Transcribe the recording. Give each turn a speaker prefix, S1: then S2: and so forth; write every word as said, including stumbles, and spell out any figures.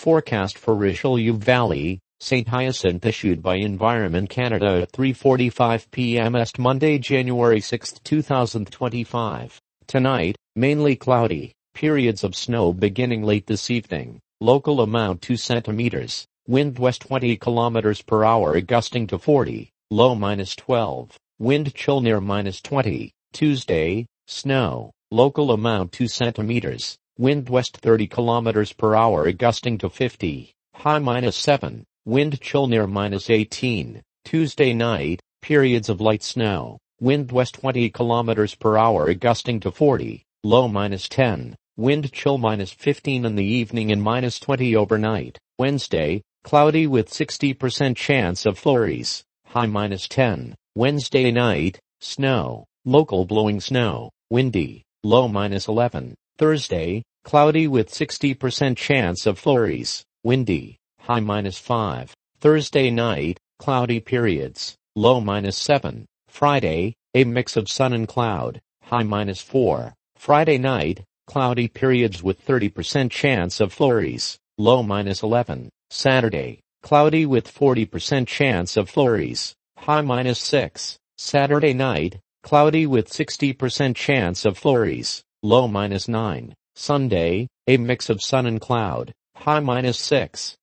S1: Forecast for Richelieu Valley, Saint Hyacinthe issued by Environment Canada at three forty-five p m Est Monday, January sixth, two thousand twenty-five. Tonight, mainly cloudy, periods of snow beginning late this evening, local amount two centimeters, wind west twenty kilometers per hour gusting to forty, low minus twelve, wind chill near minus twenty. Tuesday, snow, local amount two centimeters, wind west thirty kilometers per hour gusting to fifty, high minus seven, wind chill near minus eighteen. Tuesday night, periods of light snow, wind west twenty kilometers per hour gusting to forty, low minus ten, wind chill minus fifteen in the evening and minus twenty overnight. Wednesday, cloudy with sixty percent chance of flurries, high minus ten. Wednesday night, snow, local blowing snow, windy, low minus eleven. Thursday, cloudy with sixty percent chance of flurries, windy, high minus five. Thursday night, cloudy periods, low minus seven. Friday, a mix of sun and cloud, high minus four. Friday night, cloudy periods with thirty percent chance of flurries, low minus eleven. Saturday, cloudy with forty percent chance of flurries, high minus six. Saturday night, cloudy with sixty percent chance of flurries, low minus nine. Sunday, a mix of sun and cloud, high minus six.